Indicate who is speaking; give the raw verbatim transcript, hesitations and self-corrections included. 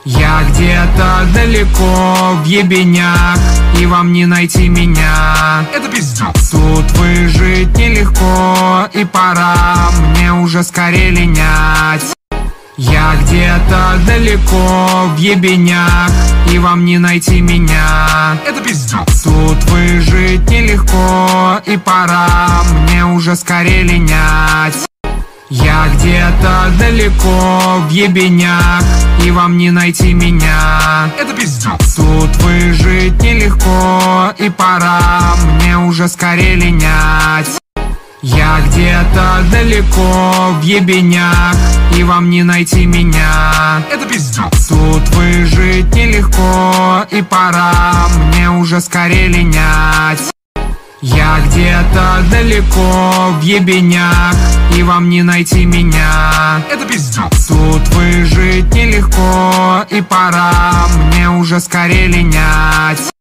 Speaker 1: Я где-то далеко в ебенях, и вам не найти меня.
Speaker 2: Это пиздец.
Speaker 1: Тут выжить нелегко, и пора мне уже скорее линять. Я где-то далеко в ебенях, и вам не найти меня.
Speaker 2: Это пиздец.
Speaker 1: Тут выжить нелегко, и пора мне уже скорее линять. Я где-то далеко в ебенях, и вам не найти меня.
Speaker 2: Это пиздец.
Speaker 1: Тут выжить нелегко, и пора мне уже скорее линять. Я где-то далеко в ебенях, и вам не найти меня.
Speaker 2: Это пиздец.
Speaker 1: Тут выжить нелегко, и пора мне уже скорее линять. Я где-то далеко в ебенях, и вам не найти меня.
Speaker 2: Это пиздец.
Speaker 1: Тут выжить нелегко, и пора мне уже скорее линять.